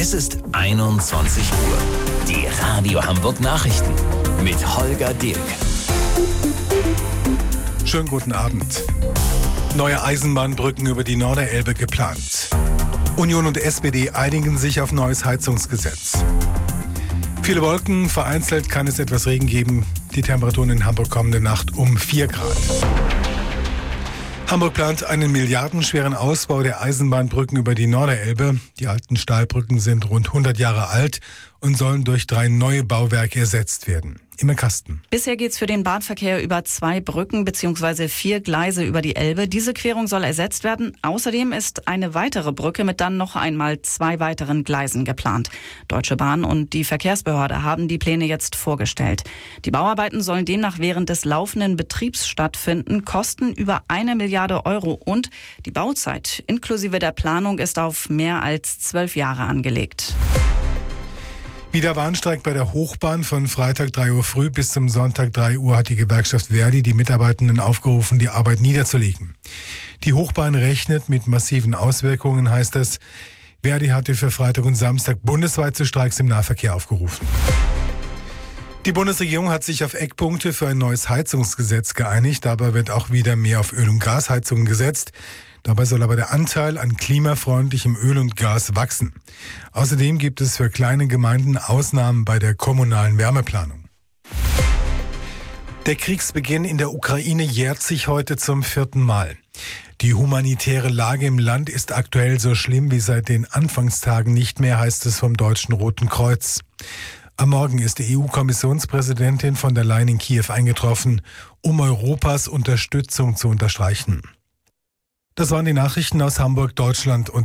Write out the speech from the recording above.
Es ist 21 Uhr. Die Radio Hamburg Nachrichten mit Holger Dilk. Schönen guten Abend. Neue Eisenbahnbrücken über die Norderelbe geplant. Union und SPD einigen sich auf neues Heizungsgesetz. Viele Wolken, vereinzelt kann es etwas Regen geben. Die Temperaturen in Hamburg kommende Nacht um 4 Grad. Hamburg plant einen milliardenschweren Ausbau der Eisenbahnbrücken über die Norderelbe. Die alten Stahlbrücken sind rund 100 Jahre alt und sollen durch 3 neue Bauwerke ersetzt werden. Im Kasten. Bisher geht's für den Bahnverkehr über 2 Brücken bzw. 4 Gleise über die Elbe. Diese Querung soll ersetzt werden. Außerdem ist eine weitere Brücke mit dann noch einmal 2 weiteren Gleisen geplant. Deutsche Bahn und die Verkehrsbehörde haben die Pläne jetzt vorgestellt. Die Bauarbeiten sollen demnach während des laufenden Betriebs stattfinden, kosten über 1 Milliarde Euro und die Bauzeit inklusive der Planung ist auf mehr als 12 Jahre angelegt. Wieder Warnstreik bei der Hochbahn von Freitag 3 Uhr früh bis zum Sonntag 3 Uhr hat die Gewerkschaft Verdi die Mitarbeitenden aufgerufen, die Arbeit niederzulegen. Die Hochbahn rechnet mit massiven Auswirkungen, heißt es. Verdi hatte für Freitag und Samstag bundesweit zu Streiks im Nahverkehr aufgerufen. Die Bundesregierung hat sich auf Eckpunkte für ein neues Heizungsgesetz geeinigt. Dabei wird auch wieder mehr auf Öl- und Gasheizungen gesetzt. Dabei soll aber der Anteil an klimafreundlichem Öl und Gas wachsen. Außerdem gibt es für kleine Gemeinden Ausnahmen bei der kommunalen Wärmeplanung. Der Kriegsbeginn in der Ukraine jährt sich heute zum 4. Mal. Die humanitäre Lage im Land ist aktuell so schlimm wie seit den Anfangstagen nicht mehr, heißt es vom Deutschen Roten Kreuz. Am Morgen ist die EU-Kommissionspräsidentin von der Leyen in Kiew eingetroffen, um Europas Unterstützung zu unterstreichen. Das waren die Nachrichten aus Hamburg, Deutschland und